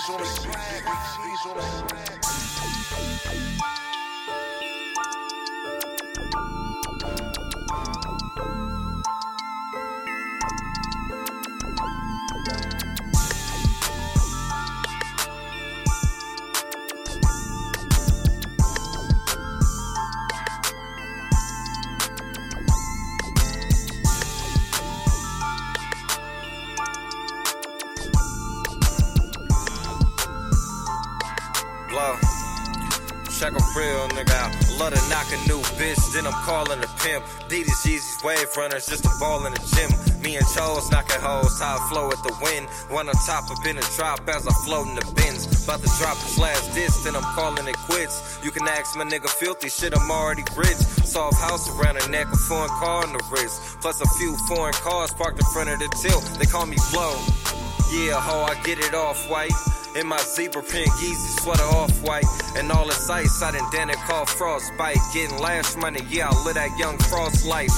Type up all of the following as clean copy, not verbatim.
G's on the swag. G's on the swag. Check a real nigga out. Love to knock a new bitch, then I'm calling a pimp. These Yeezys wave runners, just a ball in the gym. Me and Charles knocking hoes, how I flow at the wind. One on top up in the drop as I float in the bins. About to drop this last disc, then I'm calling it quits. You can ask my nigga filthy shit, I'm already rich. Soft house around the neck, a foreign car on the wrist. Plus a few foreign cars parked in front of the till. They call me Blow. Yeah, ho, I get it off white. In my zebra print Yeezy sweater off-white. And all this ice, I done it called frostbite. Getting lash money, yeah, I live that young frost life.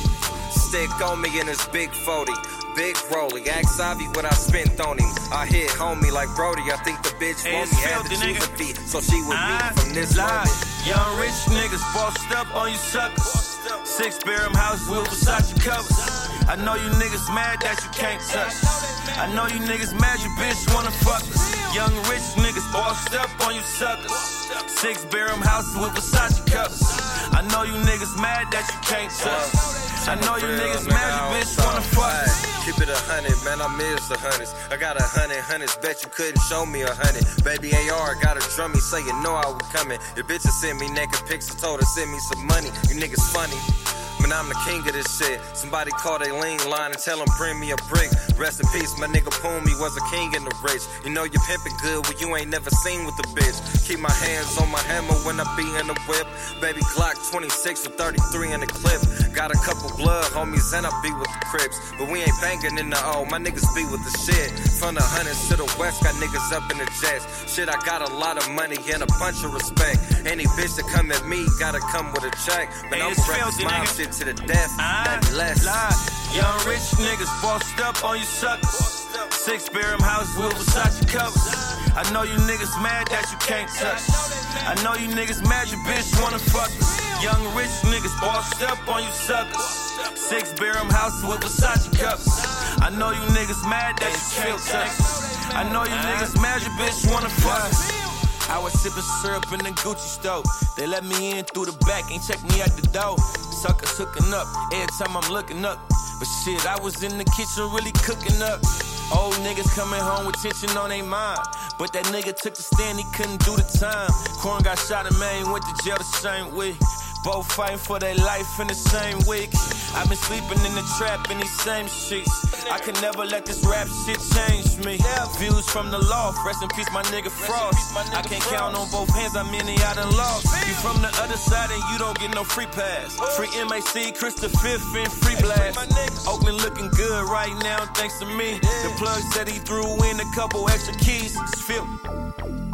Stick on me in this big 40. Big rollie, ask Ivy what I spent on him. I hit homie like Brody, I think the bitch want me had to choose a beat. So she with me from this moment. Young rich niggas bossed up on you suckers. 6-bedroom house with Versace covers. I know you niggas mad that you can't touch. I know you niggas mad your bitch wanna fuck us. Young rich niggas bossed up on you suckers. 6-bedroom house with Versace covers. I know you niggas mad that you can't touch. I know you niggas mad your bitch wanna fuck us. Keep it 100, man, I miss the hundreds. I got 100 hundreds, bet you couldn't show me 100. Baby AR got a drum me, say you know I was coming. Your bitches sent me naked pics, told her send me some money. You niggas funny. Man, I'm the king of this shit. Somebody call they lean line and tell them bring me a brick. Rest in peace, my nigga Poomy was a king in the rich. You know you pimpin' good when you ain't never seen with the bitch. Keep my hands on my hammer when I be in the whip. Baby Glock 26 or 33 in the clip. Got a couple blood homies and I be with the Crips. But we ain't banging in the O, my niggas be with the shit. From the hundreds to the west, got niggas up in the jets. Shit, I got a lot of money and a bunch of respect. Any bitch that come at me, gotta come with a check. Man, I'm reppin' my shit to the death, nothing less. Young rich niggas bossed up on you suckers. 6-bedroom house with Versace covers. I know you niggas mad that you can't touch. I know you niggas mad your bitch wanna fuck us. Young rich niggas bossed up on you suckers. 6-bedroom house with Versace covers. I know you niggas mad that you can't touch. I know you niggas mad your bitch wanna fuck us. I was sipping syrup in the Gucci store. They let me in through the back, ain't check me at the door. Suckers hooking up every time I'm looking up. But shit, I was in the kitchen really cooking up. Old niggas coming home with tension on their mind. But that nigga took the stand, he couldn't do the time. Corn got shot and man went to jail the same week. Both fighting for their life in the same week. I've been sleeping in the trap in these same sheets. I can never let this rap shit change me. Views from the loft, rest in peace my nigga Frost. I can't count on both hands how many I done lost. You from the other side and you don't get no free pass. Free MAC, Chris the Fifth and free blast. Oakland looking good right now thanks to me. The plug said he threw in a couple extra keys. It's filthy.